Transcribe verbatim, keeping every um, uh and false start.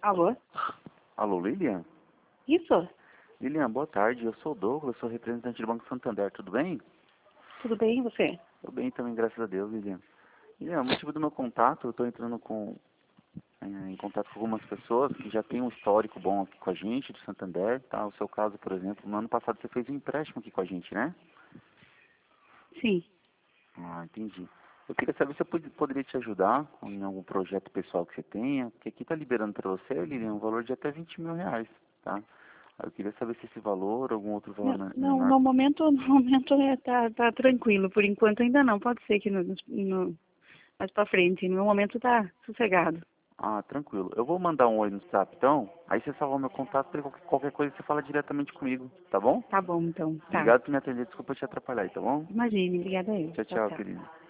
Alô? Alô, Lilian? Isso? Lilian, boa tarde. Eu sou o Douglas, sou representante do Banco Santander. Tudo bem? Tudo bem, e você? Tudo bem também, graças a Deus, Lilian. Lilian, o motivo do meu contato, eu estou entrando com, eh, em contato com algumas pessoas que já têm um histórico bom aqui com a gente, do Santander. Tá? O seu caso, por exemplo, no ano passado você fez um empréstimo aqui com a gente, né? Sim. Ah, entendi. Eu queria saber se eu pod- poderia te ajudar em algum projeto pessoal que você tenha, porque aqui está liberando para você, Lilian, um valor de até vinte mil reais, tá? Eu queria saber se esse valor, algum outro valor Não, me- não, menor. no momento, no momento é, tá, tá tranquilo. Por enquanto ainda não. Pode ser que no, no, mais pra frente. No momento tá sossegado. Ah, tranquilo. Eu vou mandar um oi no WhatsApp, então. Aí você salva meu contato, e qualquer qualquer coisa você fala diretamente comigo, tá bom? Tá bom, então. Tá. Obrigado por me atender, desculpa te atrapalhar aí, tá bom? Imagine, obrigada a eu. Tchau, Tchau, tchau, tchau. querido.